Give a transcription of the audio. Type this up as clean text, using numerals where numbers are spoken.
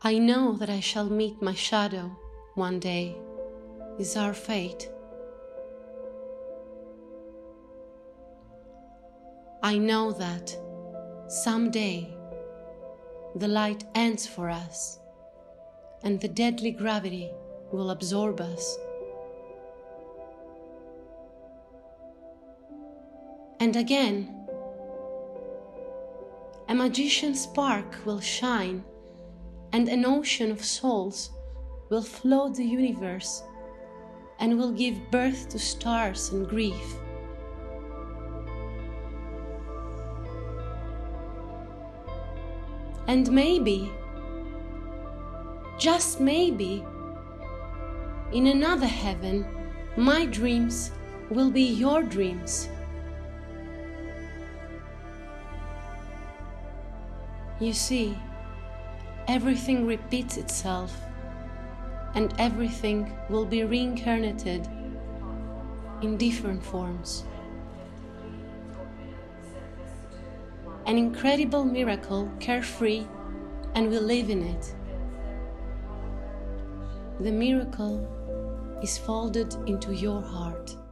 I know that I shall meet my shadow one day, is our fate. I know that someday the light ends for us and the deadly gravity will absorb us. And again, a magician's spark will shine and an ocean of souls will flood the universe and will give birth to stars and grief. And maybe, just maybe, in another heaven, my dreams will be your dreams. You see, everything repeats itself, and everything will be reincarnated in different forms. An incredible miracle, carefree, and we live in it. The miracle is folded into your heart.